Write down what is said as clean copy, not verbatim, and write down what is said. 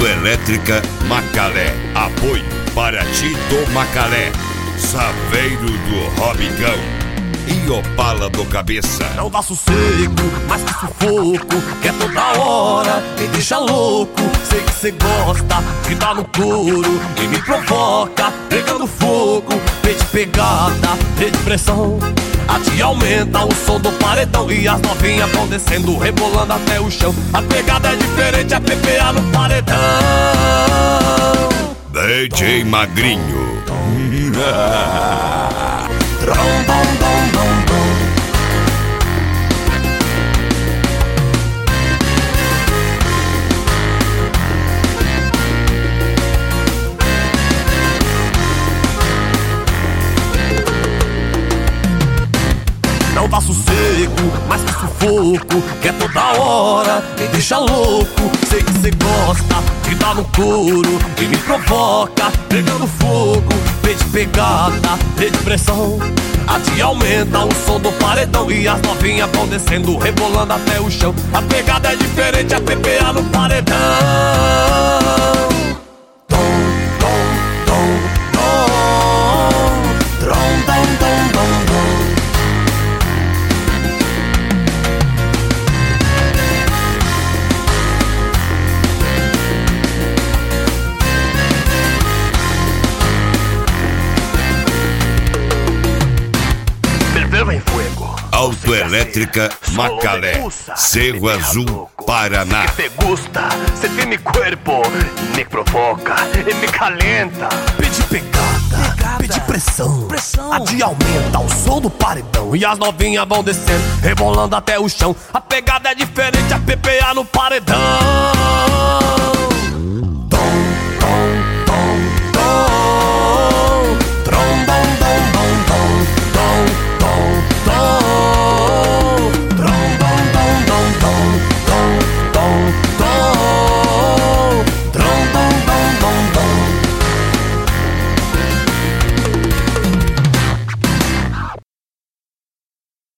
Autoelétrica Macalé. Apoio Paraty do Macalé, Saveiro do Robigão e Opala do Cabeça. Não dá sossego, mas que sufoco, que é toda hora, me deixa louco. Sei que cê gosta de dar no couro e me provoca, pegando fogo. Vem de pegada, vem de pressão, a te aumenta o som do paredão. E as novinhas vão descendo, rebolando até o chão. A pegada é diferente, a PPA no paredão. DJ Magrinho. Trom, bom, bom, bom, bom. Não dá sossego, mas que sufoco, que é toda hora, me deixa louco. Sei que cê gosta de dar no couro e me provoca, pegando fogo. Vem de pegada, vem de pressão, a te aumenta o som do paredão. E as novinhas vão descendo, rebolando até o chão. A pegada é diferente, a PPA no paredão. Tom, tom, tom, tom. Trom, tom, tom, tom, tom. Em fuego. Autoelétrica Macalé, Cerro Azul, Paraná. Te gusta, se tem mi cuerpo, me provoca e me calienta. Pede pegada, pede pressão, a de aumenta o som do paredão. E as novinhas vão descendo, rebolando até o chão. A pegada é diferente, a PPA no paredão.